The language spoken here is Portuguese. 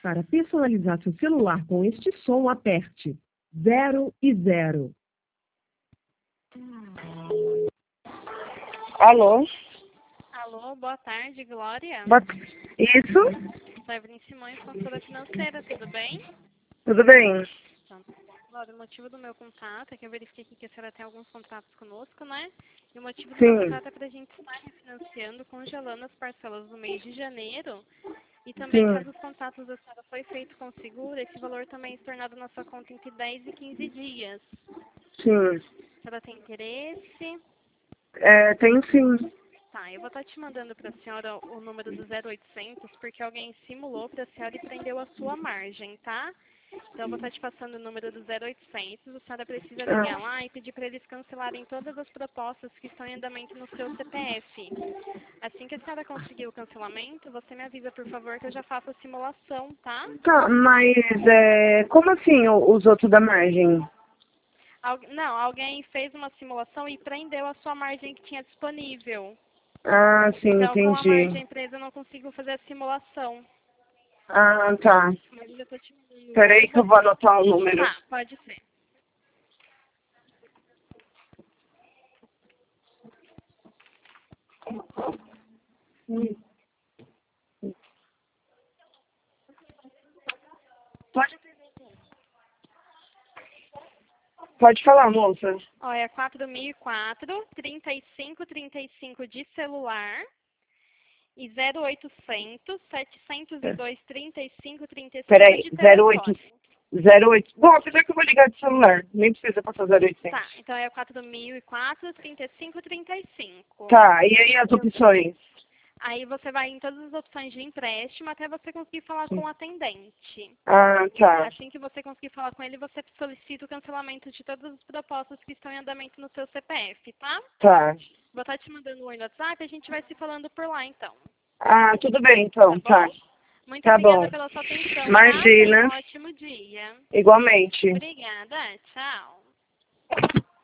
Para personalizar seu celular com este som, aperte 0 e 0. Alô? Alô, boa tarde, Glória. Isso? Sou Evelyn Simões, consultora financeira, tudo bem? Tudo bem? Então, Glória, o motivo do meu contato é que eu verifiquei aqui que a senhora tem alguns contratos conosco, né? E o motivo do meu Sim. contato é para a gente estar refinanciando, congelando as parcelas do mês de janeiro. E também, Sim. caso os contratos da senhora foi feito com seguro, esse valor também é tornado na sua conta entre 10 e 15 dias. Sim. A senhora tem interesse? Tem sim. Tá, eu vou estar te mandando para a senhora o número do 0800, porque alguém simulou para a senhora e prendeu a sua margem, tá? Então, eu vou estar te passando o número do 0800, a senhora precisa ligar lá e pedir para eles cancelarem todas as propostas que estão em andamento no seu CPF. Assim que a senhora conseguir o cancelamento, você me avisa, por favor, que eu já faço a simulação, tá? Tá, mas como assim os outros da margem? Não, alguém fez uma simulação e prendeu a sua margem que tinha disponível. Ah, sim, Então, com a entendi. margem empresa, eu não consigo fazer a simulação. Ah, tá. Mas eu já tô te mandando. Peraí que eu vou anotar o número. Tá, pode ser. Pode falar, moça. Ó, é 4004, 3535 de celular e 0800, 702, 3535 Peraí, de 08, telefone. 08. Bom, apesar que eu vou ligar de celular. Nem precisa passar 0800. Tá, então é 4004, 3535. Tá, e aí as opções? Aí você vai em todas as opções de empréstimo até você conseguir falar com o atendente. Ah, tá. Assim que você conseguir falar com ele, você solicita o cancelamento de todas as propostas que estão em andamento no seu CPF, tá? Tá. Vou estar te mandando um oi no WhatsApp e a gente vai se falando por lá, então. Ah, tudo bem então, Tá tá. bom? Muito Tá obrigada bom. pela sua atenção, tá? Tenha um Imagina. ótimo dia. Igualmente. Obrigada. Tchau.